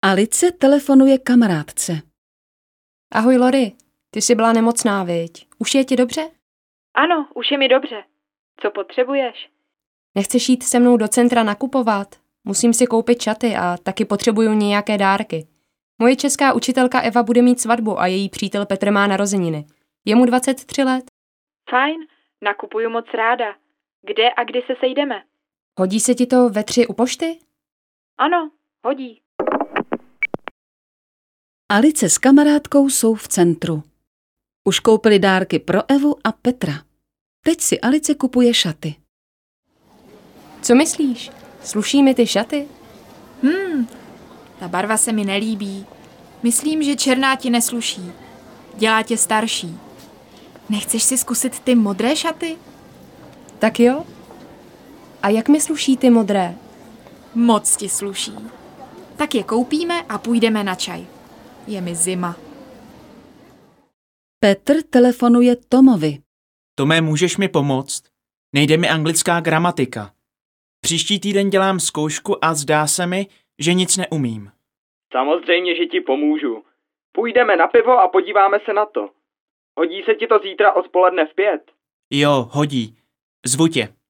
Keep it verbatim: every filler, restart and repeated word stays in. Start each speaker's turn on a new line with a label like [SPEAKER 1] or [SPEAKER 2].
[SPEAKER 1] Alice telefonuje kamarádce.
[SPEAKER 2] Ahoj Lori, ty jsi byla nemocná, viď? Už je ti dobře?
[SPEAKER 3] Ano, už je mi dobře. Co potřebuješ?
[SPEAKER 2] Nechceš jít se mnou do centra nakupovat? Musím si koupit šaty a taky potřebuju nějaké dárky. Moje česká učitelka Eva bude mít svatbu a její přítel Petr má narozeniny. Je mu dvacet tři let.
[SPEAKER 3] Fajn, nakupuju moc ráda. Kde a kdy se sejdeme?
[SPEAKER 2] Hodí se ti to ve tři u pošty?
[SPEAKER 3] Ano, hodí.
[SPEAKER 1] Alice s kamarádkou jsou v centru. Už koupili dárky pro Evu a Petra. Teď si Alice kupuje šaty.
[SPEAKER 2] Co myslíš? Sluší mi ty šaty?
[SPEAKER 4] Hmm, ta barva se mi nelíbí. Myslím, že černá ti nesluší. Dělá tě starší. Nechceš si zkusit ty modré šaty?
[SPEAKER 2] Tak jo. A jak mi sluší ty modré?
[SPEAKER 4] Moc ti sluší. Tak je koupíme a půjdeme na čaj. Je mi zima.
[SPEAKER 1] Petr telefonuje Tomovi.
[SPEAKER 5] Tome, můžeš mi pomoct? Nejde mi anglická gramatika. Příští týden dělám zkoušku a zdá se mi, že nic neumím.
[SPEAKER 6] Samozřejmě, že ti pomůžu. Půjdeme na pivo a podíváme se na to. Hodí se ti to zítra odpoledne v pět?
[SPEAKER 5] Jo, hodí. Zvu tě.